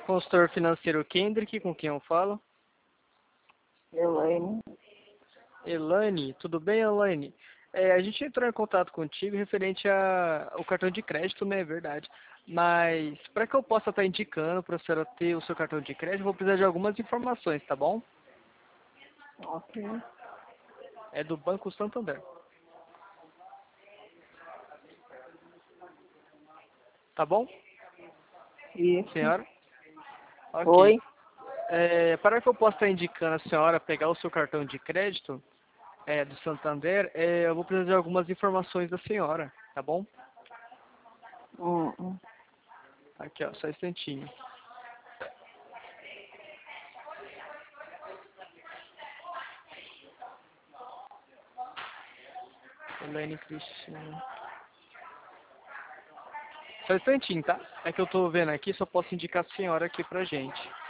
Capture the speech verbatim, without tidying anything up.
Consultor financeiro Kendrick, com quem eu falo? Elaine. Elaine, tudo bem, Elaine? É, a gente entrou em contato contigo referente a- ao cartão de crédito, né? É verdade. Mas para que eu possa estar indicando para a senhora ter o seu cartão de crédito, eu vou precisar de algumas informações, tá bom? Ok. É do Banco Santander. Tá bom, Isso. senhora? Ok. Oi. É, para que eu possa estar indicando a senhora pegar o seu cartão de crédito é, do Santander, é, eu vou precisar de algumas informações da senhora, tá bom? Hum, hum. Aqui, ó, só um instantinho. Elaine Cristina. Só um instantinho, tá? É que eu tô vendo aqui, só posso indicar a senhora aqui pra gente.